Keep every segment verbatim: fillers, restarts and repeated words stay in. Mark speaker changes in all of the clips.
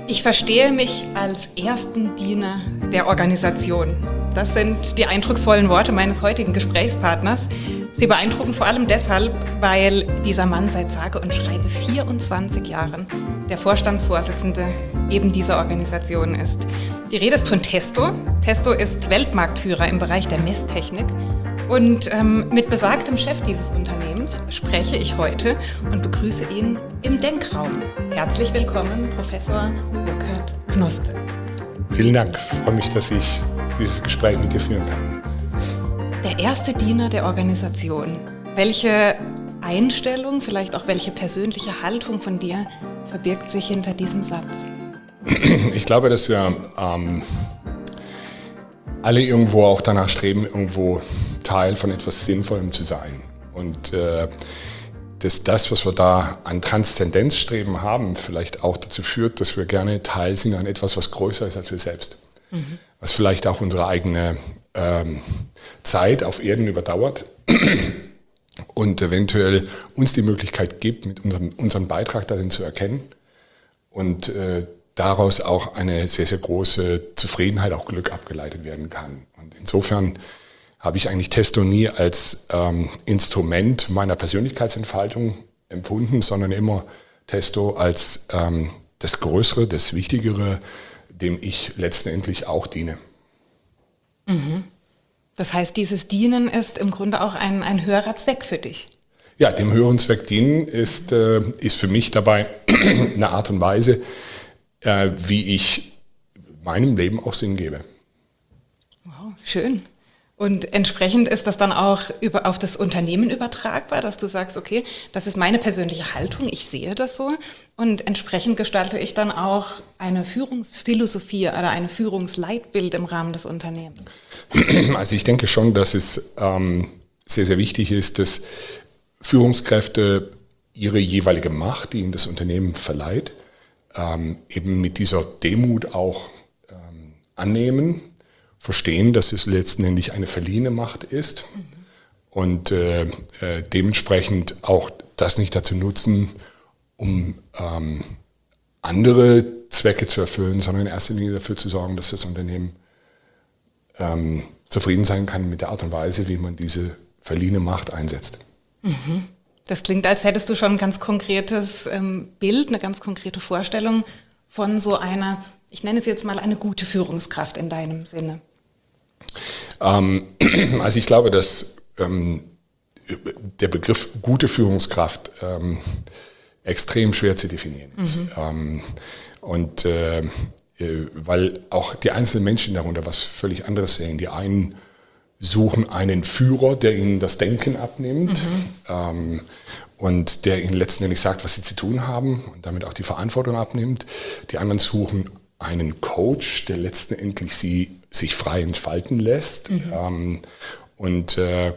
Speaker 1: Ich verstehe mich als ersten Diener der Organisation. Das sind die eindrucksvollen Worte meines heutigen Gesprächspartners. Sie beeindrucken vor allem deshalb, weil dieser Mann seit sage und schreibe vierundzwanzig Jahren der Vorstandsvorsitzende eben dieser Organisation ist. Die Rede ist von Testo. Testo ist Weltmarktführer im Bereich der Messtechnik. Und ähm, mit besagtem Chef dieses Unternehmens spreche ich heute und begrüße ihn im Denkraum. Herzlich willkommen, Professor Burkhard Knospe.
Speaker 2: Vielen Dank. Ich freue mich, dass ich dieses Gespräch mit dir führen kann.
Speaker 1: Der erste Diener der Organisation. Welche Einstellung, vielleicht auch welche persönliche Haltung von dir verbirgt sich hinter diesem Satz?
Speaker 2: Ich glaube, dass wir ähm, alle irgendwo auch danach streben, irgendwo Teil von etwas Sinnvollem zu sein. Und äh, dass das, was wir da an Transzendenzstreben haben, vielleicht auch dazu führt, dass wir gerne Teil sind an etwas, was größer ist als wir selbst. Mhm. Was vielleicht auch unsere eigene ähm, Zeit auf Erden überdauert und eventuell uns die Möglichkeit gibt, mit unserem, unseren Beitrag darin zu erkennen und äh, daraus auch eine sehr, sehr große Zufriedenheit, auch Glück abgeleitet werden kann. Und insofern habe ich eigentlich Testo nie als ähm, Instrument meiner Persönlichkeitsentfaltung empfunden, sondern immer Testo als ähm, das Größere, das Wichtigere, dem ich letztendlich auch diene.
Speaker 1: Mhm. Das heißt, dieses Dienen ist im Grunde auch ein, ein höherer Zweck für dich?
Speaker 2: Ja, dem höheren Zweck dienen ist, äh, ist für mich dabei eine Art und Weise, äh, wie ich meinem Leben auch Sinn gebe.
Speaker 1: Wow, schön. Und entsprechend ist das dann auch über, auf das Unternehmen übertragbar, dass du sagst, okay, das ist meine persönliche Haltung, ich sehe das so und entsprechend gestalte ich dann auch eine Führungsphilosophie oder eine Führungsleitbild im Rahmen des Unternehmens.
Speaker 2: Also ich denke schon, dass es ähm, sehr, sehr wichtig ist, dass Führungskräfte ihre jeweilige Macht, die ihnen das Unternehmen verleiht, ähm, eben mit dieser Demut auch ähm, annehmen, verstehen, dass es letztendlich eine verliehene Macht ist mhm. und äh, äh, dementsprechend auch das nicht dazu nutzen, um ähm, andere Zwecke zu erfüllen, sondern in erster Linie dafür zu sorgen, dass das Unternehmen ähm, zufrieden sein kann mit der Art und Weise, wie man diese verliehene Macht einsetzt.
Speaker 1: Mhm. Das klingt, als hättest du schon ein ganz konkretes ähm, Bild, eine ganz konkrete Vorstellung von so einer, ich nenne es jetzt mal eine gute Führungskraft in deinem Sinne.
Speaker 2: Ähm, also ich glaube, dass ähm, der Begriff gute Führungskraft ähm, extrem schwer zu definieren ist. Mhm. Ähm, und äh, weil auch die einzelnen Menschen darunter was völlig anderes sehen. Die einen suchen einen Führer, der ihnen das Denken abnimmt mhm. ähm, und der ihnen letztendlich sagt, was sie zu tun haben und damit auch die Verantwortung abnimmt. Die anderen suchen einen Coach, der letztendlich sie sich frei entfalten lässt. Mhm. Ähm, und äh,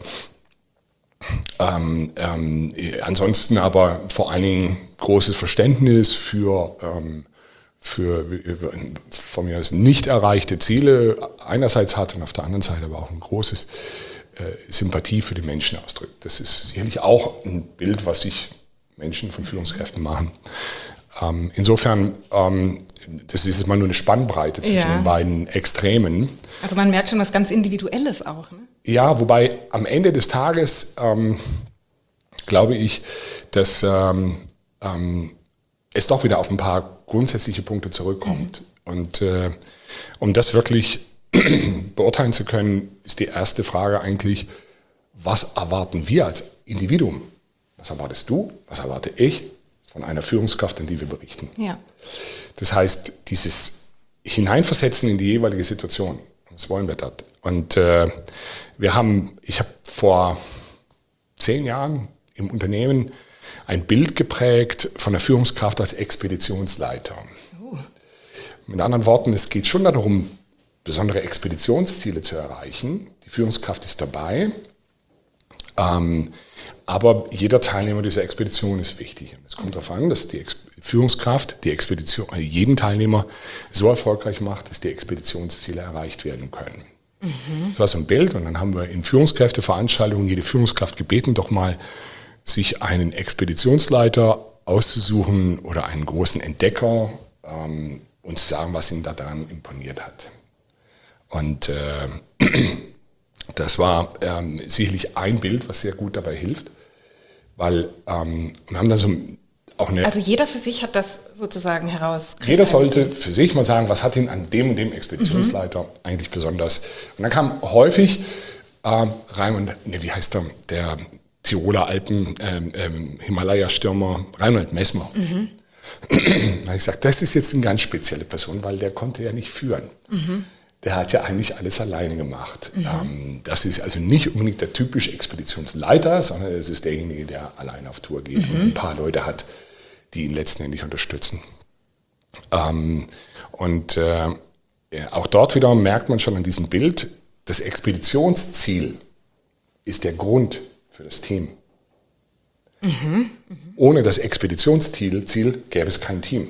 Speaker 2: ähm, ähm, ansonsten aber vor allen Dingen großes Verständnis für, ähm, für von mir aus nicht erreichte Ziele einerseits hat und auf der anderen Seite aber auch ein großes äh, Sympathie für die Menschen ausdrückt. Das ist sicherlich auch ein Bild, was sich Menschen von Führungskräften machen. Ähm, insofern, ähm, das ist jetzt mal nur eine Spannbreite zwischen ja. den beiden Extremen.
Speaker 1: Also man merkt schon was ganz Individuelles auch, ne?
Speaker 2: Ja, wobei am Ende des Tages ähm, glaube ich, dass ähm, ähm, es doch wieder auf ein paar grundsätzliche Punkte zurückkommt. Mhm. Und äh, um das wirklich beurteilen zu können, ist die erste Frage eigentlich, was erwarten wir als Individuum? Was erwartest du? Was erwarte ich von einer Führungskraft, an die wir berichten?
Speaker 1: Ja.
Speaker 2: Das heißt, dieses Hineinversetzen in die jeweilige Situation, was wollen wir dort? Und äh, wir haben, ich habe vor zehn Jahren im Unternehmen ein Bild geprägt von der Führungskraft als Expeditionsleiter. Uh. Mit anderen Worten, es geht schon darum, besondere Expeditionsziele zu erreichen. Die Führungskraft ist dabei, ähm, aber jeder Teilnehmer dieser Expedition ist wichtig. Und es kommt darauf an, dass die Ex- Führungskraft die Expedition, also jeden Teilnehmer so erfolgreich macht, dass die Expeditionsziele erreicht werden können. Mhm. Das war so ein Bild und dann haben wir in Führungskräfteveranstaltungen jede Führungskraft gebeten, doch mal sich einen Expeditionsleiter auszusuchen oder einen großen Entdecker, ähm, uns sagen, was ihn daran imponiert hat. Und äh, das war ähm, sicherlich ein Bild, was sehr gut dabei hilft, weil ähm, wir haben da so auch eine...
Speaker 1: Also jeder für sich hat das sozusagen heraus.
Speaker 2: Jeder sollte für sich mal sagen, was hat ihn an dem und dem Expeditionsleiter mhm. eigentlich besonders... Und dann kam häufig äh, Raimund, ne, wie heißt er, der Tiroler Alpen, ähm, ähm, Himalaya-Stürmer, Reinhold Messmer. Mhm. Da habe ich gesagt, das ist jetzt eine ganz spezielle Person, weil der konnte ja nicht führen. Mhm. Der hat ja eigentlich alles alleine gemacht. Mhm. Ähm, das ist also nicht unbedingt der typische Expeditionsleiter, sondern es ist derjenige, der alleine auf Tour geht mhm. und ein paar Leute hat, die ihn letztendlich unterstützen. Ähm, und äh, ja, auch dort wieder merkt man schon an diesem Bild, das Expeditionsziel ist der Grund für das Team. Mhm. Mhm. Ohne das Expeditionsziel Ziel gäbe es kein Team.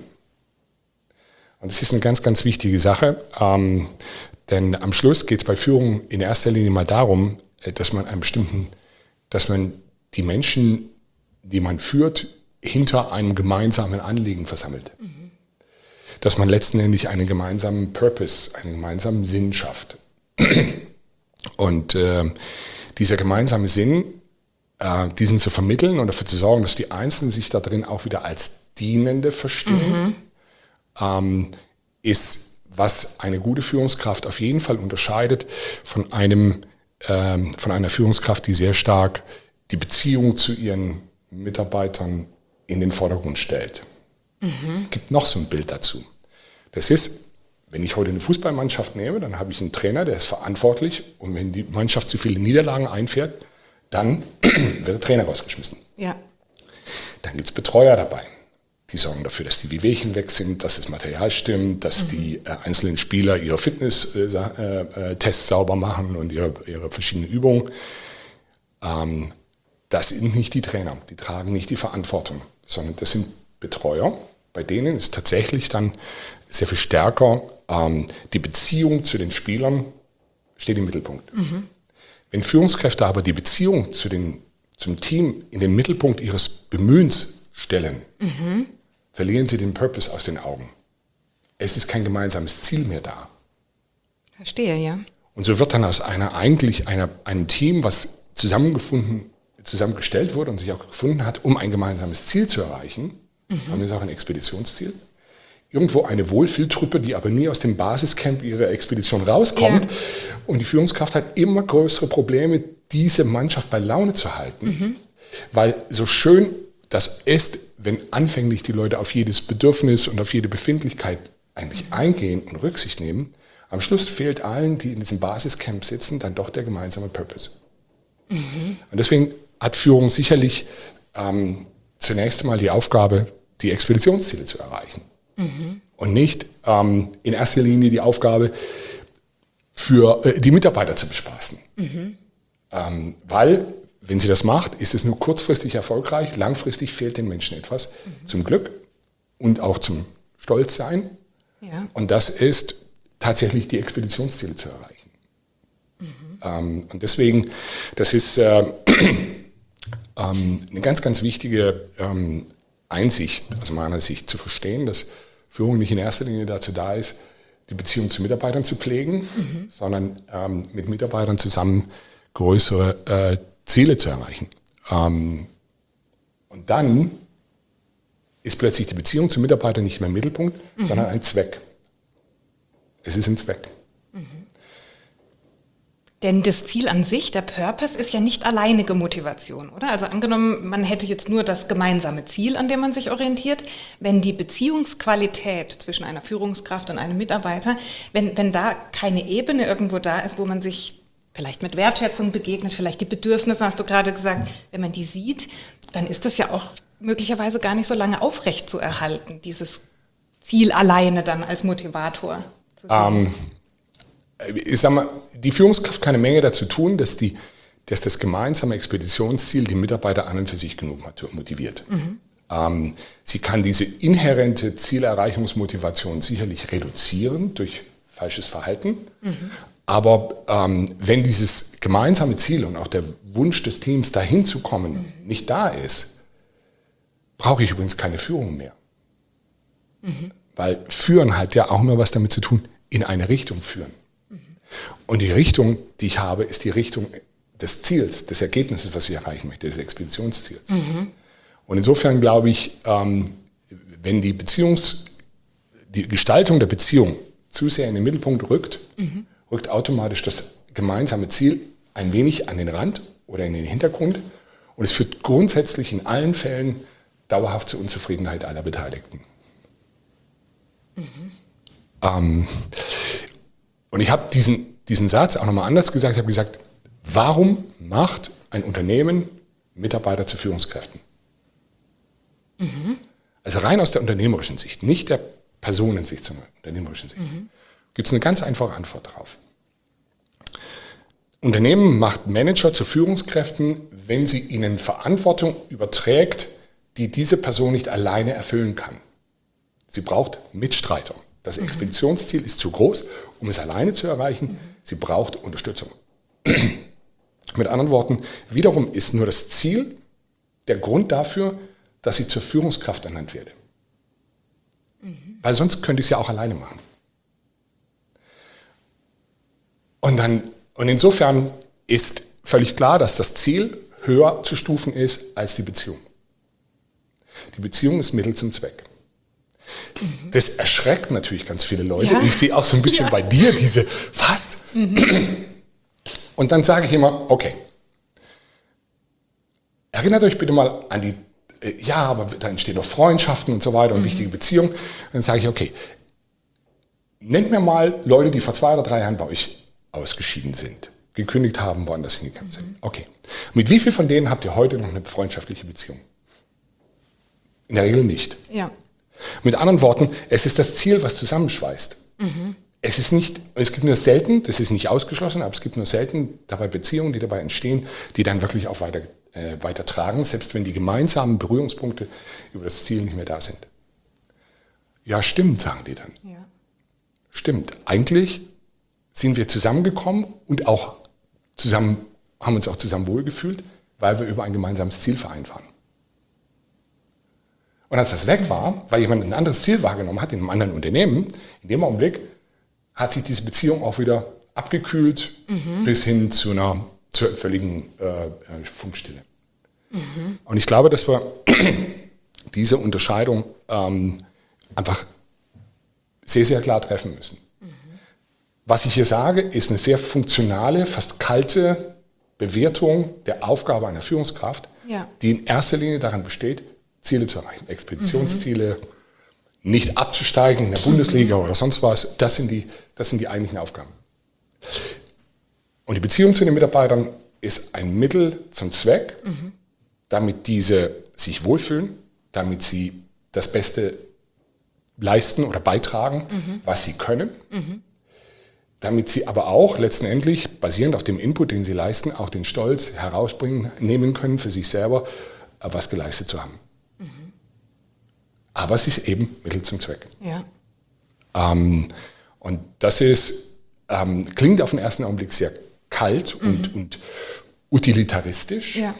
Speaker 2: Und das ist eine ganz, ganz wichtige Sache, ähm, denn am Schluss geht es bei Führung in erster Linie mal darum, dass man einen bestimmten, dass man die Menschen, die man führt, hinter einem gemeinsamen Anliegen versammelt. Mhm. Dass man letztendlich einen gemeinsamen Purpose, einen gemeinsamen Sinn schafft. Und äh, dieser gemeinsame Sinn, äh, diesen zu vermitteln und dafür zu sorgen, dass die Einzelnen sich da drin auch wieder als Dienende verstehen, mhm. ähm, ist, was eine gute Führungskraft auf jeden Fall unterscheidet von einem, ähm, von einer Führungskraft, die sehr stark die Beziehung zu ihren Mitarbeitern in den Vordergrund stellt. Mhm. Es gibt noch so ein Bild dazu. Das ist, wenn ich heute eine Fußballmannschaft nehme, dann habe ich einen Trainer, der ist verantwortlich, und wenn die Mannschaft zu viele Niederlagen einfährt, dann wird der Trainer rausgeschmissen. Ja. Dann gibt es Betreuer dabei. Die sorgen dafür, dass die Wehwehchen weg sind, dass das Material stimmt, dass mhm. die äh, einzelnen Spieler ihre Fitness-Tests äh, äh, sauber machen und ihre, ihre verschiedenen Übungen. Ähm, das sind nicht die Trainer, die tragen nicht die Verantwortung, sondern das sind Betreuer, bei denen ist tatsächlich dann sehr viel stärker ähm, die Beziehung zu den Spielern steht im Mittelpunkt. Mhm. Wenn Führungskräfte aber die Beziehung zu den, zum Team in den Mittelpunkt ihres Bemühens stellen, mhm. verlieren sie den Purpose aus den Augen. Es ist kein gemeinsames Ziel mehr da.
Speaker 1: Verstehe, ja.
Speaker 2: Und so wird dann aus einer eigentlich einer, einem Team, was zusammengefunden, zusammengestellt wurde und sich auch gefunden hat, um ein gemeinsames Ziel zu erreichen, mhm. haben wir auch ein Expeditionsziel, irgendwo eine Wohlfühltruppe, die aber nie aus dem Basiscamp ihrer Expedition rauskommt. Ja. Und die Führungskraft hat immer größere Probleme, diese Mannschaft bei Laune zu halten. Mhm. Weil so schön das ist, wenn anfänglich die Leute auf jedes Bedürfnis und auf jede Befindlichkeit eigentlich eingehen und Rücksicht nehmen, am Schluss fehlt allen, die in diesem Basiscamp sitzen, dann doch der gemeinsame Purpose. Mhm. Und deswegen hat Führung sicherlich ähm, zunächst einmal die Aufgabe, die Expeditionsziele zu erreichen. Mhm. Und nicht ähm, in erster Linie die Aufgabe, für äh, die Mitarbeiter zu bespaßen. Mhm. Ähm, weil, wenn sie das macht, ist es nur kurzfristig erfolgreich, langfristig fehlt den Menschen etwas mhm. zum Glück und auch zum Stolzsein. Ja. Und das ist tatsächlich die Expeditionsziele zu erreichen. Mhm. Ähm, und deswegen, das ist äh, ähm, eine ganz, ganz wichtige ähm, Einsicht, aus meiner Sicht zu verstehen, dass Führung nicht in erster Linie dazu da ist, die Beziehung zu Mitarbeitern zu pflegen, mhm. sondern ähm, mit Mitarbeitern zusammen größere äh, Ziele zu erreichen. Ähm, und dann ist plötzlich die Beziehung zu Mitarbeitern nicht mehr im Mittelpunkt, mhm. sondern ein Zweck. Es ist ein Zweck. Mhm.
Speaker 1: Denn das Ziel an sich, der Purpose, ist ja nicht alleinige Motivation, oder? Also angenommen, man hätte jetzt nur das gemeinsame Ziel, an dem man sich orientiert. Wenn die Beziehungsqualität zwischen einer Führungskraft und einem Mitarbeiter, wenn, wenn da keine Ebene irgendwo da ist, wo man sich vielleicht mit Wertschätzung begegnet, vielleicht die Bedürfnisse, hast du gerade gesagt, wenn man die sieht, dann ist das ja auch möglicherweise gar nicht so lange aufrecht zu erhalten, dieses Ziel alleine dann als Motivator zu sehen. Um.
Speaker 2: Ich sag mal, die Führungskraft kann eine Menge dazu tun, dass, die, dass das gemeinsame Expeditionsziel die Mitarbeiter an und für sich genug motiviert. Mhm. Ähm, sie kann diese inhärente Zielerreichungsmotivation sicherlich reduzieren durch falsches Verhalten. Mhm. Aber ähm, wenn dieses gemeinsame Ziel und auch der Wunsch des Teams, dahin zu kommen, mhm. nicht da ist, brauche ich übrigens keine Führung mehr. Mhm. Weil führen hat ja auch immer was damit zu tun, in eine Richtung führen. Mhm. Und die Richtung, die ich habe, ist die Richtung des Ziels, des Ergebnisses, was ich erreichen möchte, des Expeditionsziels. Mhm. Und insofern glaube ich, wenn die Beziehungs, die Gestaltung der Beziehung zu sehr in den Mittelpunkt rückt, mhm. rückt automatisch das gemeinsame Ziel ein wenig an den Rand oder in den Hintergrund. Und es führt grundsätzlich in allen Fällen dauerhaft zur Unzufriedenheit aller Beteiligten. Mhm. Ähm, und ich habe diesen, diesen Satz auch nochmal anders gesagt. Ich habe gesagt, warum macht ein Unternehmen Mitarbeiter zu Führungskräften? Mhm. Also rein aus der unternehmerischen Sicht, nicht der Personensicht, sondern der unternehmerischen Sicht, mhm. gibt es eine ganz einfache Antwort darauf. Unternehmen macht Manager zu Führungskräften, wenn sie ihnen Verantwortung überträgt, die diese Person nicht alleine erfüllen kann. Sie braucht Mitstreiter. Das mhm. Expeditionsziel ist zu groß, um es alleine zu erreichen. Mhm. Sie braucht Unterstützung. Mit anderen Worten, wiederum ist nur das Ziel der Grund dafür, dass sie zur Führungskraft ernannt werde. Mhm. Weil sonst könnte ich es ja auch alleine machen. Und, dann, und insofern ist völlig klar, dass das Ziel höher zu stufen ist als die Beziehung. Die Beziehung ist Mittel zum Zweck. Mhm. Das erschreckt natürlich ganz viele Leute. Ja. Ich sehe auch so ein bisschen ja. bei dir diese, was? Mhm. Und dann sage ich immer, okay, erinnert euch bitte mal an die, äh, ja, aber da entstehen doch Freundschaften und so weiter und mhm. wichtige Beziehungen. Und dann sage ich, okay, nennt mir mal Leute, die vor zwei oder drei Jahren bei euch ausgeschieden sind, gekündigt haben, woanders hingegangen mhm. sind. Okay, mit wie vielen von denen habt ihr heute noch eine freundschaftliche Beziehung? In der Regel nicht.
Speaker 1: Ja.
Speaker 2: Mit anderen Worten, es ist das Ziel, was zusammenschweißt. Mhm. Es ist nicht, es gibt nur selten, das ist nicht ausgeschlossen, aber es gibt nur selten dabei Beziehungen, die dabei entstehen, die dann wirklich auch weiter, äh, weiter tragen, selbst wenn die gemeinsamen Berührungspunkte über das Ziel nicht mehr da sind. Ja, stimmt, sagen die dann. Ja. Stimmt. Eigentlich sind wir zusammengekommen und auch zusammen, haben uns auch zusammen wohlgefühlt, weil wir über ein gemeinsames Ziel vereint waren. Und als das weg war, weil jemand ein anderes Ziel wahrgenommen hat in einem anderen Unternehmen, in dem Augenblick hat sich diese Beziehung auch wieder abgekühlt mhm. bis hin zu einer zur völligen äh, Funkstille. Mhm. Und ich glaube, dass wir diese Unterscheidung ähm, einfach sehr, sehr klar treffen müssen. Mhm. Was ich hier sage, ist eine sehr funktionale, fast kalte Bewertung der Aufgabe einer Führungskraft, ja. die in erster Linie daran besteht, Ziele zu erreichen, Expeditionsziele, mhm. nicht abzusteigen in der Bundesliga mhm. oder sonst was. Das sind die, das sind die eigentlichen Aufgaben. Und die Beziehung zu den Mitarbeitern ist ein Mittel zum Zweck, mhm. damit diese sich wohlfühlen, damit sie das Beste leisten oder beitragen, mhm. was sie können, mhm. damit sie aber auch letztendlich, basierend auf dem Input, den sie leisten, auch den Stolz herausbringen, nehmen können für sich selber, was geleistet zu haben. Mhm. Aber es ist eben Mittel zum Zweck.
Speaker 1: Ja.
Speaker 2: Ähm, und das ist, ähm, klingt auf den ersten Augenblick sehr kalt mhm. und, und utilitaristisch, ja.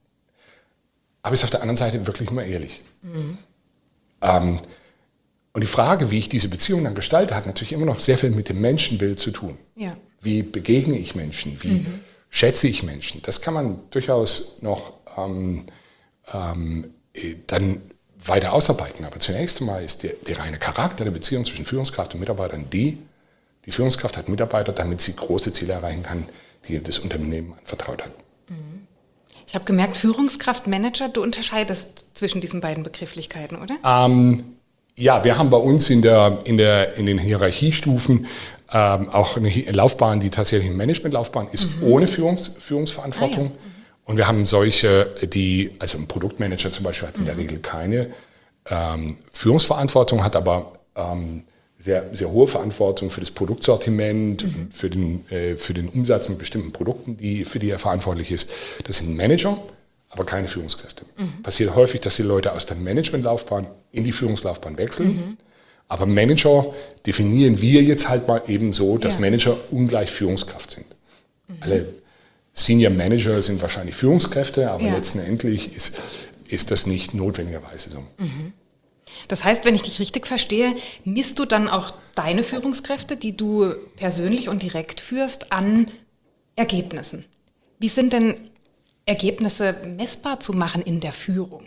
Speaker 2: aber ist auf der anderen Seite wirklich nur ehrlich. Mhm. Ähm, und die Frage, wie ich diese Beziehung dann gestalte, hat natürlich immer noch sehr viel mit dem Menschenbild zu tun.
Speaker 1: Ja.
Speaker 2: Wie begegne ich Menschen? Wie mhm. schätze ich Menschen? Das kann man durchaus noch ähm, ähm, dann weiter ausarbeiten. Aber zunächst einmal ist der, der reine Charakter der Beziehung zwischen Führungskraft und Mitarbeitern die, die Führungskraft hat Mitarbeiter, damit sie große Ziele erreichen kann, die das Unternehmen anvertraut hat.
Speaker 1: Ich habe gemerkt, Führungskraft, Manager, du unterscheidest zwischen diesen beiden Begrifflichkeiten, oder?
Speaker 2: Ähm, ja, wir haben bei uns in, der, in, der, in den Hierarchiestufen ähm, auch eine Laufbahn, die tatsächlich eine Managementlaufbahn ist, mhm. ohne Führungs, Führungsverantwortung. Ah, ja. mhm. Und wir haben solche, die, also ein Produktmanager zum Beispiel hat in der mhm. Regel keine ähm, Führungsverantwortung, hat aber ähm, sehr, sehr hohe Verantwortung für das Produktsortiment, mhm. für, den, äh, für den Umsatz mit bestimmten Produkten, die, für die er verantwortlich ist. Das sind Manager, aber keine Führungskräfte. Mhm. Passiert häufig, dass die Leute aus der Managementlaufbahn in die Führungslaufbahn wechseln. Mhm. Aber Manager definieren wir jetzt halt mal eben so, dass ja. Manager ungleich Führungskraft sind. Mhm. Alle Senior Manager sind wahrscheinlich Führungskräfte, aber ja. letztendlich ist, ist das nicht notwendigerweise so.
Speaker 1: Mhm. Das heißt, wenn ich dich richtig verstehe, misst du dann auch deine Führungskräfte, die du persönlich und direkt führst, an Ergebnissen. Wie sind denn Ergebnisse messbar zu machen in der Führung?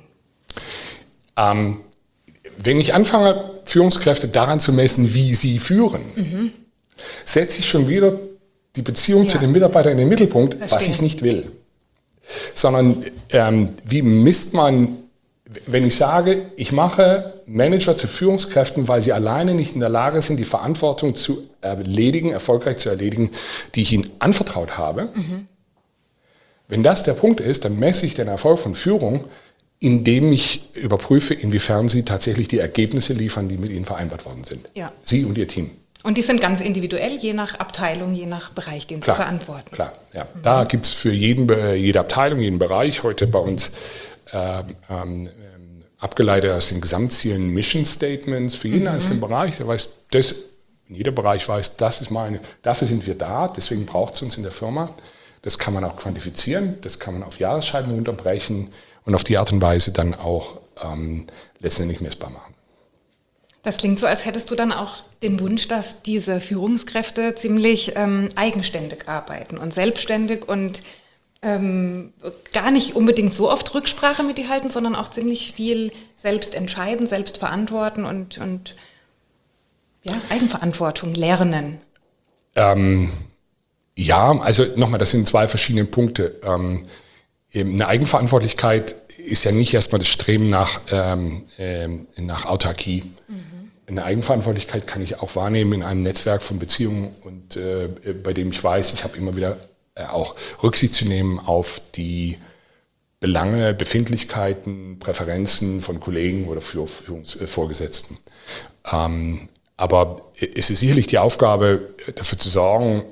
Speaker 2: Ähm, wenn ich anfange, Führungskräfte daran zu messen, wie sie führen, mhm. setze ich schon wieder die Beziehung ja. zu den Mitarbeitern in den Mittelpunkt, Verstehen. was ich nicht will. Sondern ähm, wie misst man, wenn ich sage, ich mache Manager zu Führungskräften, weil sie alleine nicht in der Lage sind, die Verantwortung zu erledigen, erfolgreich zu erledigen, die ich ihnen anvertraut habe. Mhm. Wenn das der Punkt ist, dann messe ich den Erfolg von Führung, indem ich überprüfe, inwiefern sie tatsächlich die Ergebnisse liefern, die mit ihnen vereinbart worden sind.
Speaker 1: Ja.
Speaker 2: Sie und ihr Team.
Speaker 1: Und die sind ganz individuell, je nach Abteilung, je nach Bereich, den
Speaker 2: klar,
Speaker 1: sie verantworten. Klar,
Speaker 2: ja. Mhm. Da gibt es für jeden, jede Abteilung, jeden Bereich heute bei uns äh, ähm, abgeleitet aus den Gesamtzielen Mission Statements für jeden mhm. einzelnen Bereich. Der weiß, das, jeder Bereich weiß, das ist meine, dafür sind wir da, deswegen braucht es uns in der Firma. Das kann man auch quantifizieren, das kann man auf Jahresscheiben unterbrechen und auf die Art und Weise dann auch ähm, letztendlich messbar machen.
Speaker 1: Das klingt so, als hättest du dann auch den Wunsch, dass diese Führungskräfte ziemlich ähm, eigenständig arbeiten und selbstständig und ähm, gar nicht unbedingt so oft Rücksprache mit dir halten, sondern auch ziemlich viel selbst entscheiden, selbst verantworten und, und ja, Eigenverantwortung lernen.
Speaker 2: Ähm, ja, also nochmal, das sind zwei verschiedene Punkte. Ähm, eine Eigenverantwortlichkeit ist ja nicht erstmal das Streben nach, ähm, ähm, nach Autarkie. Mhm. Eine Eigenverantwortlichkeit kann ich auch wahrnehmen in einem Netzwerk von Beziehungen und äh, bei dem ich weiß, ich habe immer wieder äh, auch Rücksicht zu nehmen auf die Belange, Befindlichkeiten, Präferenzen von Kollegen oder Führungs- äh, Vorgesetzten. Ähm, aber es ist sicherlich die Aufgabe, dafür zu sorgen,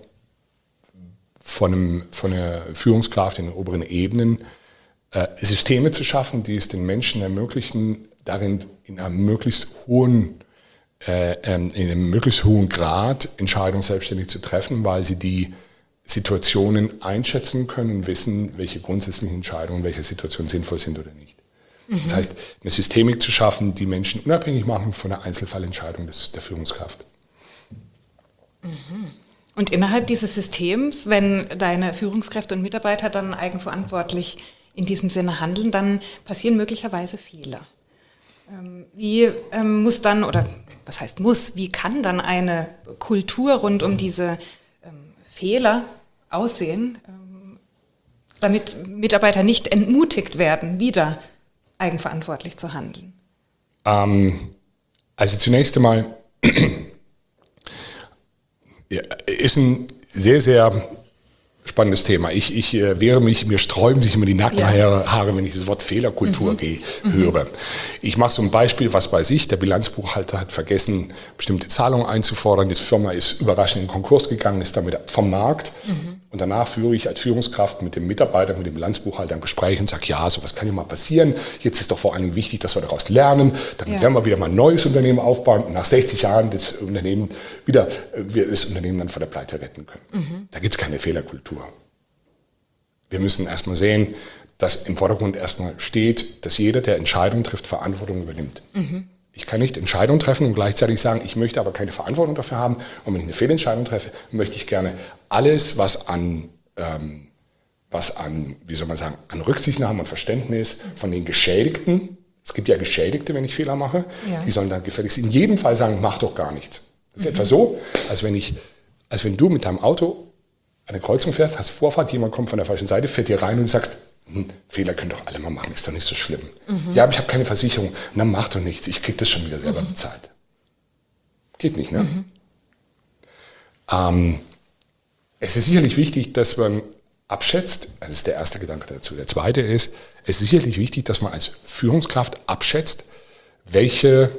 Speaker 2: von, einem, von einer Führungskraft in den oberen Ebenen äh, Systeme zu schaffen, die es den Menschen ermöglichen, darin in einem möglichst hohen äh, in einem möglichst hohen Grad Entscheidungen selbstständig zu treffen, weil sie die Situationen einschätzen können und wissen, welche grundsätzlichen Entscheidungen in welcher Situation sinnvoll sind oder nicht. Mhm. Das heißt, eine Systemik zu schaffen, die Menschen unabhängig machen von der Einzelfallentscheidung des, der Führungskraft.
Speaker 1: Mhm. Und innerhalb dieses Systems, wenn deine Führungskräfte und Mitarbeiter dann eigenverantwortlich in diesem Sinne handeln, dann passieren möglicherweise Fehler. Ähm, wie ähm, muss dann, oder was heißt muss, wie kann dann eine Kultur rund um diese ähm, Fehler aussehen, ähm, damit Mitarbeiter nicht entmutigt werden, wieder eigenverantwortlich zu handeln?
Speaker 2: Ähm, also zunächst einmal ja, ist ein sehr, sehr spannendes Thema. Ich, ich äh, wehre mich, mir sträuben sich immer die Nackenhaare, ja. wenn ich das Wort Fehlerkultur mhm. gehe, höre. Ich mache so ein Beispiel, was bei sich, der Bilanzbuchhalter hat vergessen, bestimmte Zahlungen einzufordern. Die Firma ist überraschend in Konkurs gegangen, ist damit vom Markt. Mhm. Und danach führe ich als Führungskraft mit dem Mitarbeiter, mit dem Bilanzbuchhalter ein Gespräch und sage, ja, sowas kann ja mal passieren. Jetzt ist doch vor allen Dingen wichtig, dass wir daraus lernen. Dann ja. werden wir wieder mal ein neues Unternehmen aufbauen und nach sechzig Jahren das Unternehmen wieder, wir das Unternehmen dann von der Pleite retten können. Mhm. Da gibt es keine Fehlerkultur. Wir müssen erstmal sehen, dass im Vordergrund erstmal steht, dass jeder, der Entscheidungen trifft, Verantwortung übernimmt. Mhm. Ich kann nicht Entscheidungen treffen und gleichzeitig sagen, ich möchte aber keine Verantwortung dafür haben. Und wenn ich eine Fehlentscheidung treffe, möchte ich gerne alles, was an, ähm, was an, wie soll man sagen, an Rücksichtnahme und Verständnis von den Geschädigten, es gibt ja Geschädigte, wenn ich Fehler mache, ja. die sollen dann gefälligst in jedem Fall sagen, mach doch gar nichts. Das ist mhm. etwa so, als wenn ich, als wenn du mit deinem Auto eine Kreuzung fährst, hast Vorfahrt, jemand kommt von der falschen Seite, fährt dir rein und sagst, hm, Fehler können doch alle mal machen, ist doch nicht so schlimm. Mhm. Ja, aber ich habe keine Versicherung. Na, mach doch nichts, ich kriege das schon wieder selber mhm. bezahlt. Geht nicht, ne? Mhm. Ähm, es ist sicherlich wichtig, dass man abschätzt, das ist der erste Gedanke dazu. Der zweite ist, es ist sicherlich wichtig, dass man als Führungskraft abschätzt, welche,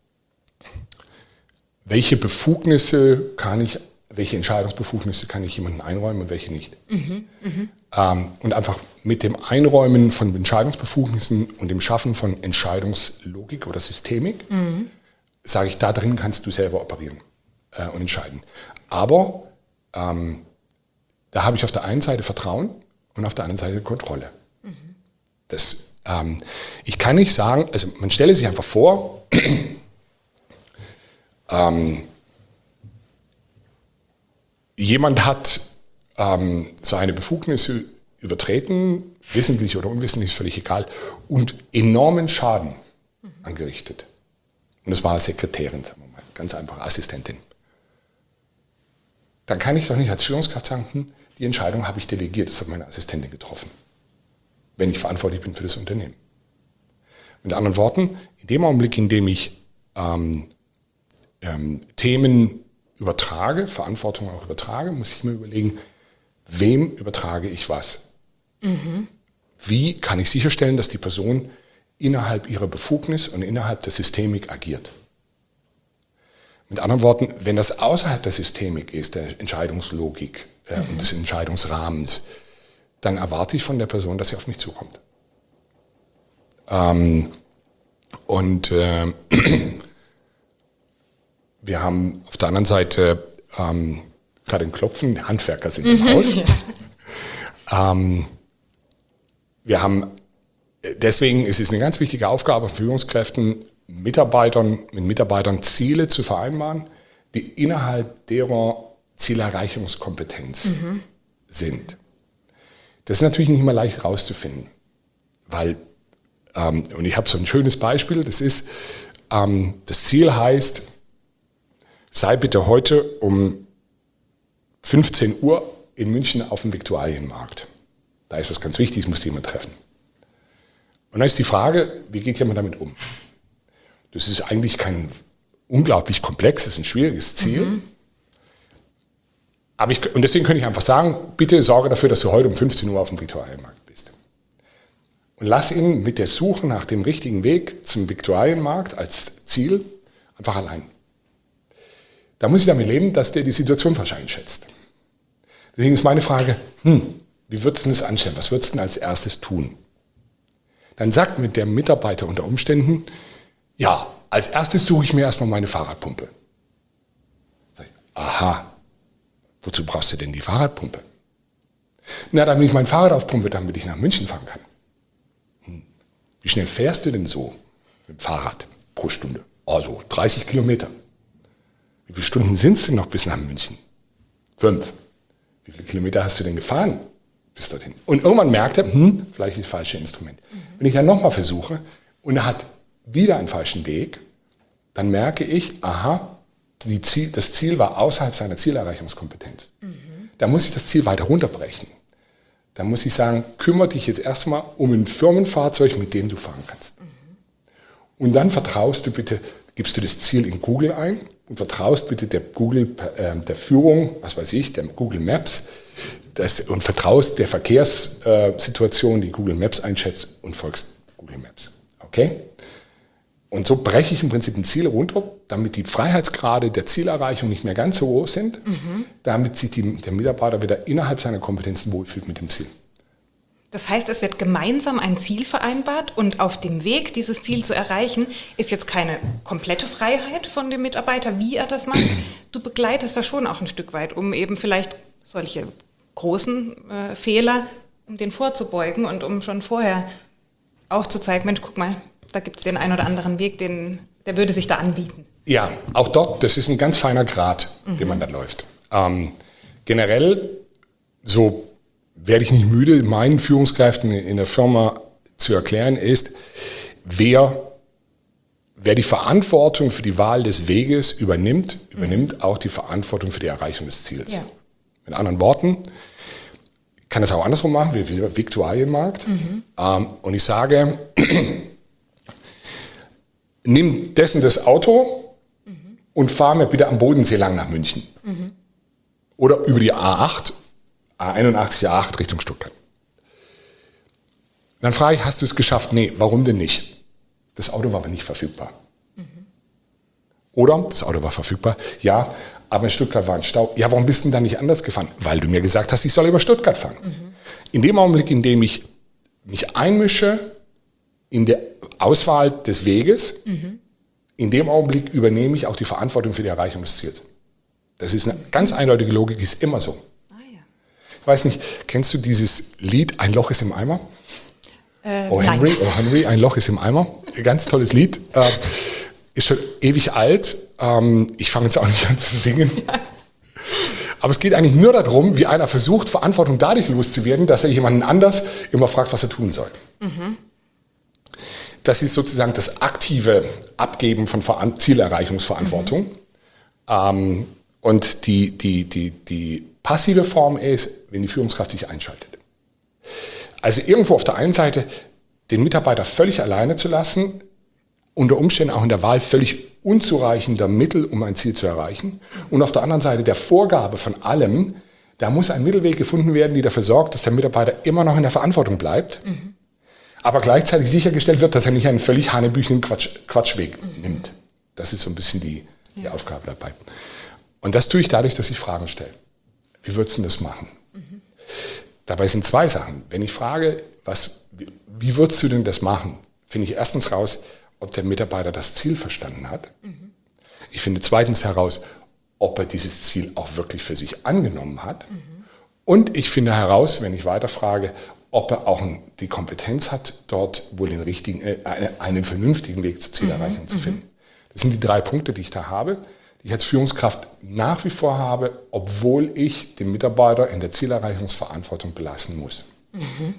Speaker 2: welche Befugnisse kann ich welche Entscheidungsbefugnisse kann ich jemandem einräumen und welche nicht. Mhm, mh. ähm, und einfach mit dem Einräumen von Entscheidungsbefugnissen und dem Schaffen von Entscheidungslogik oder Systemik, mhm. sage ich, da drin kannst du selber operieren äh, und entscheiden. Aber ähm, da habe ich auf der einen Seite Vertrauen und auf der anderen Seite Kontrolle. Mhm. Das Ähm, ich kann nicht sagen, also man stelle sich einfach vor, ähm, jemand hat ähm, seine Befugnisse übertreten, wissentlich oder unwissentlich, ist völlig egal, und enormen Schaden mhm. angerichtet. Und das war als Sekretärin, sagen wir mal, ganz einfache Assistentin. Dann kann ich doch nicht als Führungskraft sagen, hm, die Entscheidung habe ich delegiert, das hat meine Assistentin getroffen, wenn ich verantwortlich bin für das Unternehmen. Mit anderen Worten, in dem Augenblick, in dem ich ähm, ähm, Themen übertrage, Verantwortung auch übertrage, muss ich mir überlegen, wem übertrage ich was? Mhm. Wie kann ich sicherstellen, dass die Person innerhalb ihrer Befugnis und innerhalb der Systemik agiert? Mit anderen Worten, wenn das außerhalb der Systemik ist, der Entscheidungslogik äh, mhm. und des Entscheidungsrahmens, dann erwarte ich von der Person, dass sie auf mich zukommt. Ähm, und äh, wir haben auf der anderen Seite ähm, gerade ein Klopfen, die Handwerker sind im mhm, Haus. Ja. ähm, wir haben, deswegen ist es eine ganz wichtige Aufgabe von Führungskräften, Mitarbeitern, mit Mitarbeitern Ziele zu vereinbaren, die innerhalb derer Zielerreichungskompetenz mhm. sind. Das ist natürlich nicht immer leicht herauszufinden, weil, ähm, und ich habe so ein schönes Beispiel, das ist, ähm, das Ziel heißt, sei bitte heute um fünfzehn Uhr in München auf dem Viktualienmarkt. Da ist was ganz Wichtiges, muss jemand treffen. Und dann ist die Frage, wie geht jemand damit um? Das ist eigentlich kein unglaublich komplexes, ein schwieriges Ziel. Mhm. Aber ich, und deswegen könnte ich einfach sagen, bitte sorge dafür, dass du heute um fünfzehn Uhr auf dem Viktualienmarkt bist. Und lass ihn mit der Suche nach dem richtigen Weg zum Viktualienmarkt als Ziel einfach allein. Da muss ich damit leben, dass der die Situation falsch einschätzt. Deswegen ist meine Frage, hm, wie würdest du das anstellen? Was würdest du denn als erstes tun? Dann sagt mit der Mitarbeiter unter Umständen, ja, als erstes suche ich mir erstmal meine Fahrradpumpe. Aha, wozu brauchst du denn die Fahrradpumpe? Na, damit ich mein Fahrrad aufpumpe, damit ich nach München fahren kann. Hm. Wie schnell fährst du denn so mit dem Fahrrad pro Stunde? Also dreißig Kilometer. Wie viele Stunden sind es denn noch bis nach München? Fünf. Wie viele Kilometer hast du denn gefahren bis dorthin? Und irgendwann merkt er, hm, vielleicht das falsche Instrument. Mhm. Wenn ich dann nochmal versuche und er hat wieder einen falschen Weg, dann merke ich, aha, die Ziel, das Ziel war außerhalb seiner Zielerreichungskompetenz. Mhm. Da muss ich das Ziel weiter runterbrechen. Da muss ich sagen, kümmere dich jetzt erstmal um ein Firmenfahrzeug, mit dem du fahren kannst. Mhm. Und dann vertraust du bitte, gibst du das Ziel in Google ein und vertraust bitte der Google, äh, der Führung, was weiß ich, der Google Maps, das, und vertraust der Verkehrssituation, die Google Maps einschätzt, und folgst Google Maps. Okay? Und so breche ich im Prinzip ein Ziel runter, damit die Freiheitsgrade der Zielerreichung nicht mehr ganz so hoch sind, mhm. damit sich die, der Mitarbeiter wieder innerhalb seiner Kompetenzen wohlfühlt mit dem Ziel.
Speaker 1: Das heißt, es wird gemeinsam ein Ziel vereinbart und auf dem Weg, dieses Ziel zu erreichen, ist jetzt keine komplette Freiheit von dem Mitarbeiter, wie er das macht. Du begleitest das schon auch ein Stück weit, um eben vielleicht solche großen äh, Fehler, um den vorzubeugen und um schon vorher aufzuzeigen, Mensch, guck mal, da gibt es den einen oder anderen Weg, den, der würde sich da anbieten. Ja,
Speaker 2: auch dort, das ist ein ganz feiner Grat, mhm. den man da läuft. Ähm, generell, so werde ich nicht müde, meinen Führungskräften in der Firma zu erklären, ist, wer, wer die Verantwortung für die Wahl des Weges übernimmt, mhm. übernimmt auch die Verantwortung für die Erreichung des Ziels. Ja. Mit anderen Worten, ich kann das auch andersrum machen, wie der Viktualienmarkt. Mhm. Ähm, und ich sage, nimm dessen das Auto mhm. und fahr mir bitte am Bodensee lang nach München. Mhm. Oder über die A acht, A einundachtzig, A acht Richtung Stuttgart. Dann frage ich, hast du es geschafft? Nee, warum denn nicht? Das Auto war aber nicht verfügbar. Mhm. Oder, das Auto war verfügbar, ja, aber in Stuttgart war ein Stau. Ja, warum bist du denn da nicht anders gefahren? Weil du mir gesagt hast, ich soll über Stuttgart fahren. Mhm. In dem Augenblick, in dem ich mich einmische in der Auswahl des Weges, mhm. in dem Augenblick übernehme ich auch die Verantwortung für die Erreichung des Ziels. Das ist eine ganz eindeutige Logik, ist immer so. Ah, ja. Ich weiß nicht, kennst du dieses Lied Ein Loch ist im Eimer?
Speaker 1: Äh,
Speaker 2: oh, Henry, oh Henry, ein Loch ist im Eimer. Ganz tolles Lied. Äh, ist schon ewig alt. Ähm, ich fange jetzt auch nicht an zu singen. Ja. Aber es geht eigentlich nur darum, wie einer versucht, Verantwortung dadurch loszuwerden, dass er jemanden anders immer fragt, was er tun soll. Mhm. Das ist sozusagen das aktive Abgeben von Veran- Zielerreichungsverantwortung. Mhm. Ähm, und die, die, die, die passive Form ist, wenn die Führungskraft sich einschaltet. Also irgendwo auf der einen Seite den Mitarbeiter völlig alleine zu lassen, unter Umständen auch in der Wahl völlig unzureichender Mittel, um ein Ziel zu erreichen. Und auf der anderen Seite der Vorgabe von allem, da muss ein Mittelweg gefunden werden, die dafür sorgt, dass der Mitarbeiter immer noch in der Verantwortung bleibt, mhm. aber gleichzeitig sichergestellt wird, dass er nicht einen völlig hanebüchenen Quatsch, Quatschweg mhm. nimmt. Das ist so ein bisschen die, die ja. Aufgabe dabei. Und das tue ich dadurch, dass ich Fragen stelle. Wie würdest du das machen? Mhm. Dabei sind zwei Sachen. Wenn ich frage, was, wie, wie würdest du denn das machen, finde ich erstens raus, ob der Mitarbeiter das Ziel verstanden hat. Mhm. Ich finde zweitens heraus, ob er dieses Ziel auch wirklich für sich angenommen hat. Mhm. Und ich finde heraus, wenn ich weiterfrage, ob er auch die Kompetenz hat, dort wohl den richtigen, äh, einen vernünftigen Weg zur Zielerreichung mhm. zu finden. Das sind die drei Punkte, die ich da habe, die ich als Führungskraft nach wie vor habe, obwohl ich den Mitarbeiter in der Zielerreichungsverantwortung belassen muss.
Speaker 1: Mhm.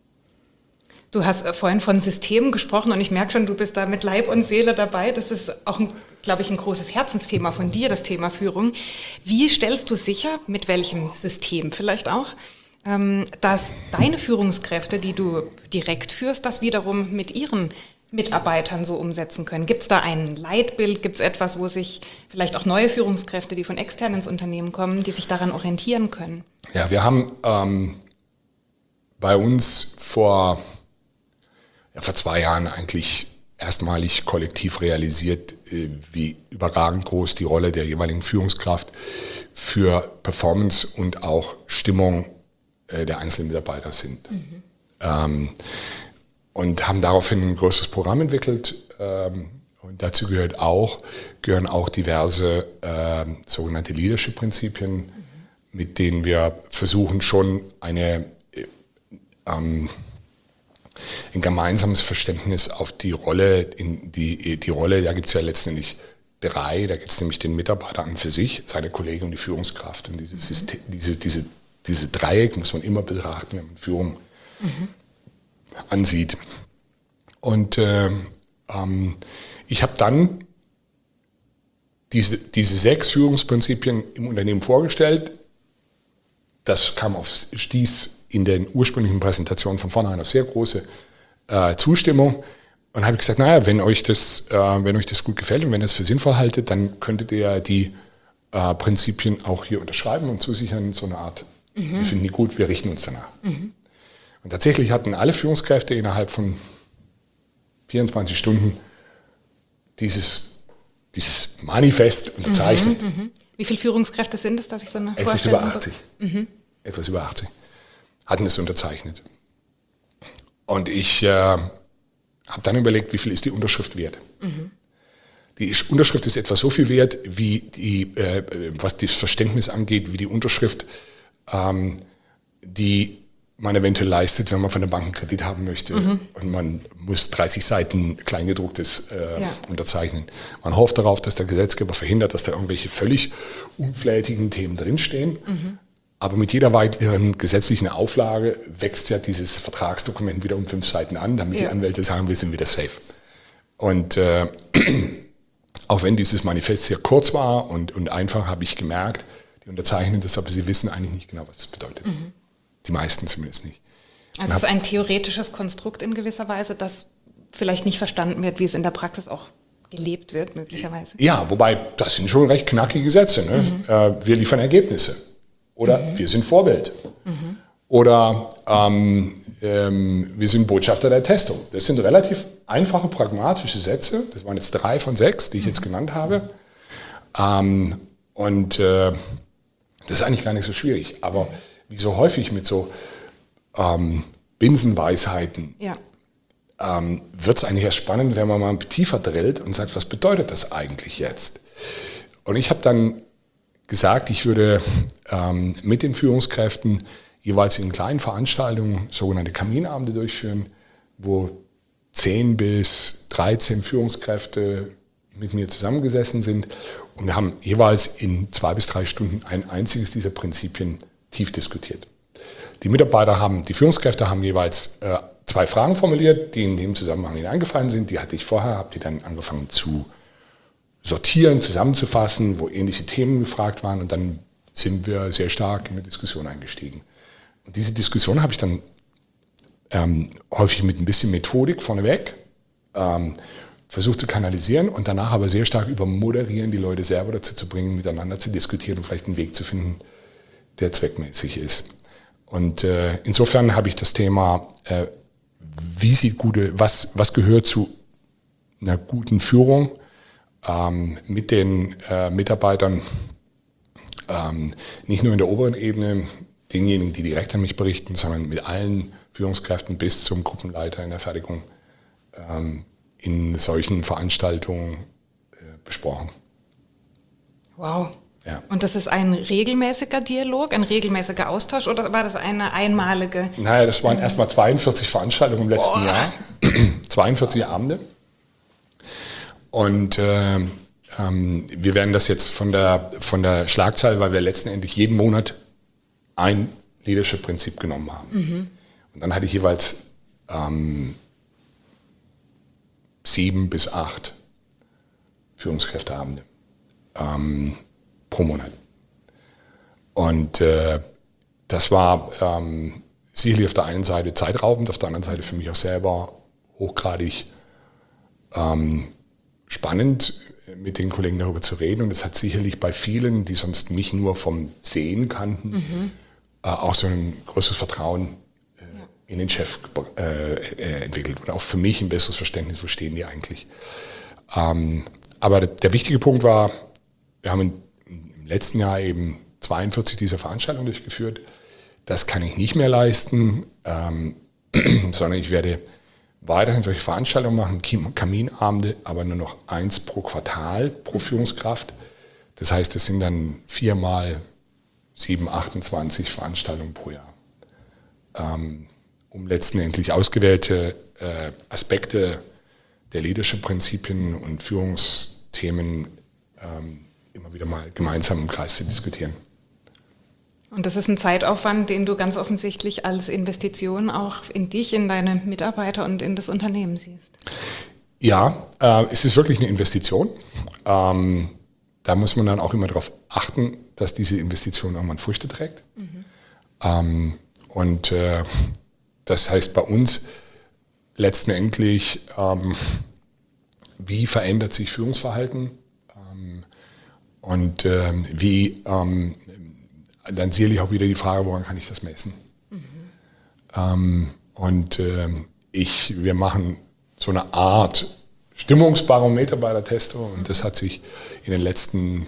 Speaker 1: Du hast vorhin von Systemen gesprochen und ich merke schon, du bist da mit Leib und Seele dabei. Das ist auch, glaube ich, ein großes Herzensthema von dir, das Thema Führung. Wie stellst du sicher, mit welchem System vielleicht auch, dass deine Führungskräfte, die du direkt führst, das wiederum mit ihren Mitarbeitern so umsetzen können? Gibt es da ein Leitbild? Gibt es etwas, wo sich vielleicht auch neue Führungskräfte, die von extern ins Unternehmen kommen, die sich daran orientieren können?
Speaker 2: Ja, wir haben ähm, bei uns vor... Ja, vor zwei Jahren eigentlich erstmalig kollektiv realisiert, wie überragend groß die Rolle der jeweiligen Führungskraft für Performance und auch Stimmung der einzelnen Mitarbeiter sind. Mhm. Ähm, und haben daraufhin ein größeres Programm entwickelt. Ähm, und dazu gehört auch, gehören auch diverse äh, sogenannte Leadership-Prinzipien, mhm. mit denen wir versuchen schon eine ähm, ein gemeinsames Verständnis auf die Rolle, in die, die Rolle, da gibt es ja letztendlich drei, da gibt es nämlich den Mitarbeiter an für sich, seine Kollegen und die Führungskraft. Und dieses System, diese, diese, diese Dreieck muss man immer betrachten, wenn man Führung mhm. ansieht. Und äh, ähm, ich habe dann diese, diese sechs Führungsprinzipien im Unternehmen vorgestellt. Das kam auf stieß in den ursprünglichen Präsentationen von vornherein auf sehr große äh, Zustimmung. Und habe ich gesagt, naja, wenn euch das, äh, wenn euch das gut gefällt und wenn ihr es für sinnvoll haltet, dann könntet ihr ja die äh, Prinzipien auch hier unterschreiben und zusichern, so eine Art, mhm. wir finden die gut, wir richten uns danach. Mhm. Und tatsächlich hatten alle Führungskräfte innerhalb von vierundzwanzig Stunden dieses, dieses Manifest unterzeichnet.
Speaker 1: Mhm, mhm. Wie viele Führungskräfte sind es, dass ich so eine
Speaker 2: Etwas
Speaker 1: Vorstellung
Speaker 2: über achtzig. Mhm. Etwas über achtzig. Hatten es unterzeichnet. Und ich äh, habe dann überlegt, wie viel ist die Unterschrift wert? Mhm. Die Unterschrift ist etwa so viel wert, wie die, äh, was das Verständnis angeht, wie die Unterschrift, ähm, die man eventuell leistet, wenn man von der Bank einen Kredit haben möchte. Mhm. Und man muss dreißig Seiten Kleingedrucktes äh, ja. unterzeichnen. Man hofft darauf, dass der Gesetzgeber verhindert, dass da irgendwelche völlig unflätigen Themen drinstehen. Mhm. Aber mit jeder weiteren gesetzlichen Auflage wächst ja dieses Vertragsdokument wieder um fünf Seiten an, damit ja. die Anwälte sagen, wir sind wieder safe. Und äh, auch wenn dieses Manifest sehr kurz war und, und einfach, habe ich gemerkt, die unterzeichnen das, aber sie wissen eigentlich nicht genau, was das bedeutet. Mhm. Die meisten zumindest nicht.
Speaker 1: Also es ist ein theoretisches Konstrukt in gewisser Weise, das vielleicht nicht verstanden wird, wie es in der Praxis auch gelebt wird, möglicherweise.
Speaker 2: Ja, wobei, das sind schon recht knackige Sätze. Ne? Mhm. Äh, wir liefern Ergebnisse. Oder mhm. wir sind Vorbild. Mhm. Oder ähm, ähm, wir sind Botschafter der Testung. Das sind relativ einfache, pragmatische Sätze. Das waren jetzt drei von sechs, die ich mhm. jetzt genannt habe. Ähm, und äh, das ist eigentlich gar nicht so schwierig. Aber wie so häufig mit so ähm, Binsenweisheiten ja. ähm, wird es eigentlich erst spannend, wenn man mal tiefer drillt und sagt, was bedeutet das eigentlich jetzt? Und ich habe dann gesagt, ich würde ähm, mit den Führungskräften jeweils in kleinen Veranstaltungen sogenannte Kaminabende durchführen, wo zehn bis dreizehn Führungskräfte mit mir zusammengesessen sind und wir haben jeweils in zwei bis drei Stunden ein einziges dieser Prinzipien tief diskutiert. Die Mitarbeiter haben, die Führungskräfte haben jeweils äh, zwei Fragen formuliert, die in dem Zusammenhang hineingefallen sind. Die hatte ich vorher, habe die dann angefangen zu sortieren, zusammenzufassen, wo ähnliche Themen gefragt waren und dann sind wir sehr stark in eine Diskussion eingestiegen. Und diese Diskussion habe ich dann ähm, häufig mit ein bisschen Methodik vorneweg ähm, versucht zu kanalisieren und danach aber sehr stark über Moderieren die Leute selber dazu zu bringen, miteinander zu diskutieren und vielleicht einen Weg zu finden, der zweckmäßig ist. Und äh, insofern habe ich das Thema, äh, wie sieht gute, was, was gehört zu einer guten Führung ähm, mit den äh, Mitarbeitern, ähm, nicht nur in der oberen Ebene, denjenigen, die direkt an mich berichten, sondern mit allen Führungskräften bis zum Gruppenleiter in der Fertigung ähm, in solchen Veranstaltungen äh, besprochen.
Speaker 1: Wow.
Speaker 2: Ja.
Speaker 1: Und das ist ein regelmäßiger Dialog, ein regelmäßiger Austausch oder war das eine einmalige?
Speaker 2: Naja, das waren erstmal zweiundvierzig Veranstaltungen im letzten Boah. Jahr, zweiundvierzig Abende. Und äh, ähm, wir werden das jetzt von der, von der Schlagzahl, weil wir letztendlich jeden Monat ein Leadership-Prinzip genommen haben. Mhm. Und dann hatte ich jeweils ähm, sieben bis acht Führungskräfteabende ähm, pro Monat. Und äh, das war ähm, sicherlich auf der einen Seite zeitraubend, auf der anderen Seite für mich auch selber hochgradig ähm, spannend, mit den Kollegen darüber zu reden. Und es hat sicherlich bei vielen, die sonst mich nur vom Sehen kannten, mhm. äh, auch so ein größeres Vertrauen äh, ja. in den Chef äh, äh, entwickelt. Und auch für mich ein besseres Verständnis, wo stehen die eigentlich. Ähm, aber der, der wichtige Punkt war, wir haben in, im letzten Jahr eben zweiundvierzig dieser Veranstaltungen durchgeführt. Das kann ich nicht mehr leisten, ähm, sondern ich werde weiterhin solche Veranstaltungen machen, Kaminabende, aber nur noch eins pro Quartal pro Führungskraft. Das heißt, es sind dann viermal sieben, achtundzwanzig Veranstaltungen pro Jahr, ähm, um letztendlich ausgewählte äh, Aspekte der Leadership-Prinzipien und Führungsthemen ähm, immer wieder mal gemeinsam im Kreis zu diskutieren.
Speaker 1: Und das ist ein Zeitaufwand, den du ganz offensichtlich als Investition auch in dich, in deine Mitarbeiter und in das Unternehmen siehst.
Speaker 2: Ja, äh, es ist wirklich eine Investition. Ähm, da muss man dann auch immer darauf achten, dass diese Investition irgendwann Früchte trägt. Mhm. Ähm, und äh, das heißt bei uns letztendlich, ähm, wie verändert sich Führungsverhalten ähm, und ähm, wie ähm, dann sicherlich auch wieder die Frage, woran kann ich das messen? Mhm. Ähm, und ähm, ich, wir machen so eine Art Stimmungsbarometer bei der Testo und das hat sich in den letzten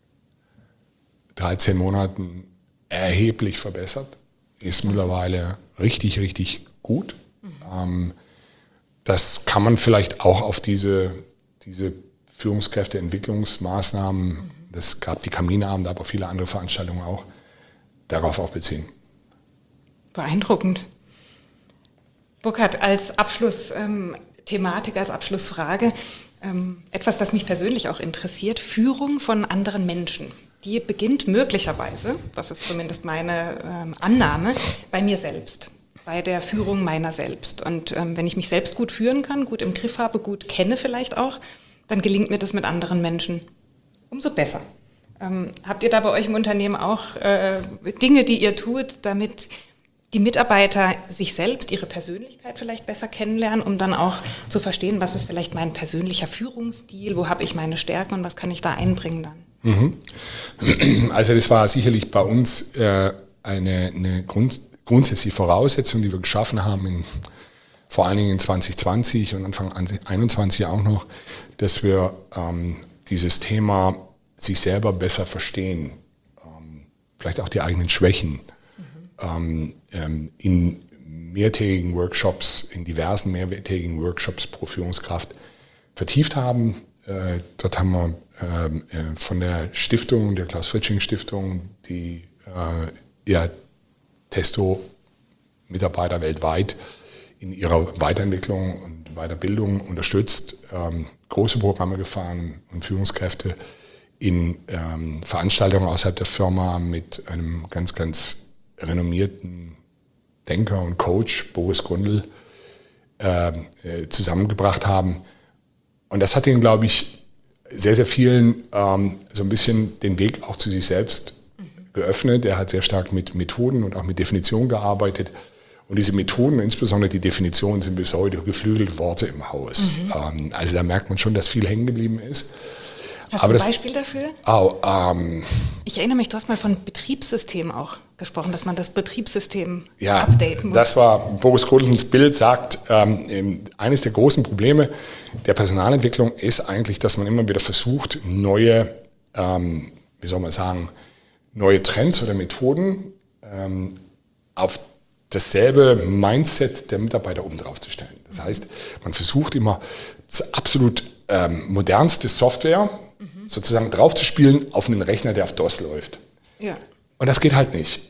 Speaker 2: dreizehn Monaten erheblich verbessert. Ist mittlerweile richtig, richtig gut. Mhm. Ähm, das kann man vielleicht auch auf diese, diese Führungskräfteentwicklungsmaßnahmen, mhm. das gab die Kaminabende, aber viele andere Veranstaltungen auch, darauf auch beziehen.
Speaker 1: Beeindruckend. Burkhard, als Abschlussthematik, ähm, als Abschlussfrage, ähm, etwas, das mich persönlich auch interessiert, Führung von anderen Menschen. Die beginnt möglicherweise, das ist zumindest meine ähm, Annahme, bei mir selbst, bei der Führung meiner selbst. Und ähm, wenn ich mich selbst gut führen kann, gut im Griff habe, gut kenne vielleicht auch, dann gelingt mir das mit anderen Menschen umso besser. Ähm, habt ihr da bei euch im Unternehmen auch äh, Dinge, die ihr tut, damit die Mitarbeiter sich selbst, ihre Persönlichkeit vielleicht besser kennenlernen, um dann auch zu verstehen, was ist vielleicht mein persönlicher Führungsstil, wo habe ich meine Stärken und was kann ich da einbringen dann?
Speaker 2: Mhm. Also das war sicherlich bei uns äh, eine, eine Grund, grundsätzliche Voraussetzung, die wir geschaffen haben, in, vor allen Dingen in zwanzig zwanzig und Anfang einundzwanzig auch noch, dass wir ähm, dieses Thema sich selber besser verstehen, ähm, vielleicht auch die eigenen Schwächen, mhm. ähm, in mehrtägigen Workshops, in diversen mehrtägigen Workshops pro Führungskraft vertieft haben. Äh, dort haben wir äh, von der Stiftung, der Klaus-Fritsching-Stiftung, die äh, ja, Testo-Mitarbeiter weltweit in ihrer Weiterentwicklung und Weiterbildung unterstützt, ähm, große Programme gefahren und Führungskräfte in ähm, Veranstaltungen außerhalb der Firma mit einem ganz, ganz renommierten Denker und Coach, Boris Grundl, äh, äh, zusammengebracht haben. Und das hat ihnen, glaube ich, sehr, sehr vielen ähm, so ein bisschen den Weg auch zu sich selbst mhm. geöffnet. Er hat sehr stark mit Methoden und auch mit Definitionen gearbeitet. Und diese Methoden, insbesondere die Definitionen, sind bis heute geflügelte Worte im Haus. Mhm. Ähm, also da merkt man schon, dass viel hängen geblieben ist.
Speaker 1: Hast Aber du ein Beispiel das, dafür?
Speaker 2: Oh, ähm,
Speaker 1: ich erinnere mich, du hast mal von Betriebssystem auch gesprochen, dass man das Betriebssystem
Speaker 2: ja,
Speaker 1: updaten muss.
Speaker 2: Das war Boris Grundls Bild, sagt, ähm, eines der großen Probleme der Personalentwicklung ist eigentlich, dass man immer wieder versucht, neue, ähm, wie soll man sagen, neue Trends oder Methoden ähm, auf dasselbe Mindset der Mitarbeiter oben drauf zu stellen. Das heißt, man versucht immer absolut ähm, modernste Software mhm. sozusagen draufzuspielen auf einen Rechner, der auf DOS läuft.
Speaker 1: Ja.
Speaker 2: Und das geht halt nicht.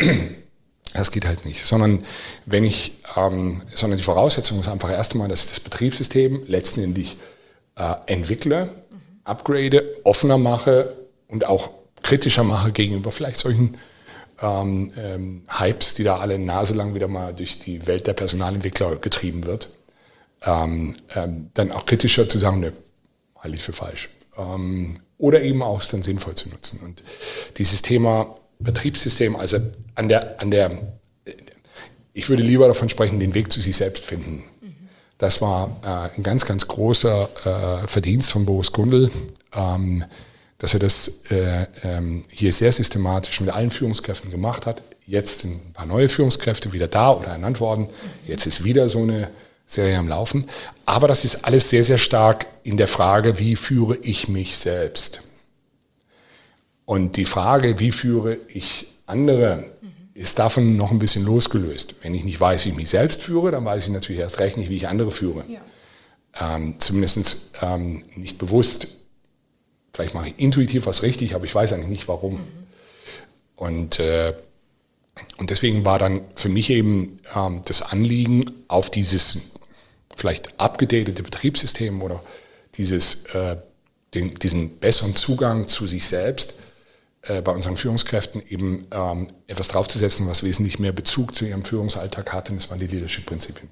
Speaker 2: Das geht halt nicht. Sondern wenn ich, ähm, sondern die Voraussetzung ist einfach erst einmal, dass ich das Betriebssystem letztendlich äh, entwickle, mhm. upgrade, offener mache und auch kritischer mache gegenüber vielleicht solchen Ähm, ähm, Hypes, die da alle naselang wieder mal durch die Welt der Personalentwickler getrieben wird, ähm, ähm, dann auch kritischer zu sagen, ne, halte ich für falsch. Ähm, oder eben auch es dann sinnvoll zu nutzen. Und dieses Thema Betriebssystem, also an der, an der, ich würde lieber davon sprechen, den Weg zu sich selbst finden. Mhm. Das war äh, ein ganz, ganz großer äh, Verdienst von Boris Grundl, ähm, dass er das äh, ähm, hier sehr systematisch mit allen Führungskräften gemacht hat. Jetzt sind ein paar neue Führungskräfte wieder da oder ernannt worden. Jetzt ist wieder so eine Serie am Laufen. Aber das ist alles sehr, sehr stark in der Frage, wie führe ich mich selbst? Und die Frage, wie führe ich andere, ist davon noch ein bisschen losgelöst. Wenn ich nicht weiß, wie ich mich selbst führe, dann weiß ich natürlich erst recht nicht, wie ich andere führe. Ja. Ähm, zumindest ähm, nicht bewusst. Vielleicht mache ich intuitiv was richtig, aber ich weiß eigentlich nicht, warum. Mhm. Und, äh, und deswegen war dann für mich eben ähm, das Anliegen, auf dieses vielleicht abgedatete Betriebssystem oder dieses, äh, den, diesen besseren Zugang zu sich selbst äh, bei unseren Führungskräften eben ähm, etwas draufzusetzen, was wesentlich mehr Bezug zu ihrem Führungsalltag hat. Und das waren die Leadership-Prinzipien.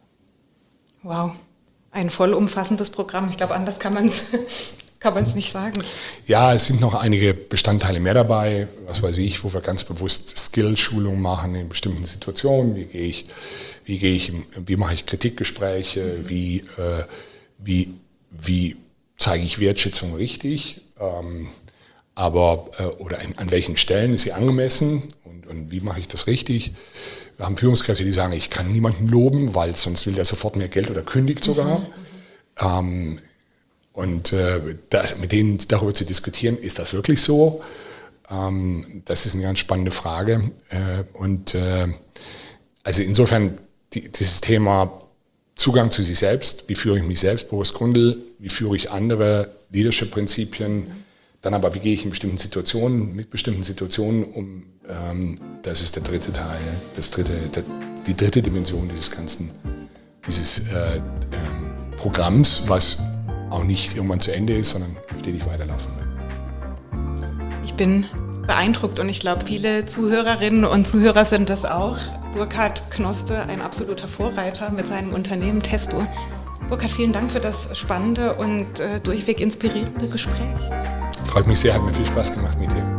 Speaker 1: Wow, ein vollumfassendes Programm. Ich glaube, anders kann man es... Kann man es nicht sagen.
Speaker 2: Ja, es sind noch einige Bestandteile mehr dabei, was weiß ich, wo wir ganz bewusst Skill-Schulung machen in bestimmten Situationen. Wie gehe ich, wie gehe ich, wie mache ich Kritikgespräche, wie, äh, wie, wie zeige ich Wertschätzung richtig, ähm, aber äh, oder an, an welchen Stellen ist sie angemessen und, und wie mache ich das richtig. Wir haben Führungskräfte, die sagen, ich kann niemanden loben, weil sonst will der sofort mehr Geld oder kündigt sogar. Mhm. Ähm, Und äh, das, mit denen darüber zu diskutieren, ist das wirklich so? Ähm, das ist eine ganz spannende Frage. Äh, und äh, also insofern die, dieses Thema Zugang zu sich selbst, wie führe ich mich selbst, Boris Grundl, wie führe ich andere, Leadership-Prinzipien, dann aber wie gehe ich in bestimmten Situationen, mit bestimmten Situationen um, ähm, das ist der dritte Teil, das dritte, der, die dritte Dimension dieses ganzen, dieses äh, äh, Programms, was auch nicht irgendwann zu Ende ist, sondern stetig weiterlaufen wird.
Speaker 1: Ich bin beeindruckt und ich glaube, viele Zuhörerinnen und Zuhörer sind das auch. Burkhard Knospe, ein absoluter Vorreiter mit seinem Unternehmen Testo. Burkhard, vielen Dank für das spannende und äh, durchweg inspirierende Gespräch.
Speaker 2: Freut mich sehr, hat mir viel Spaß gemacht mit dir.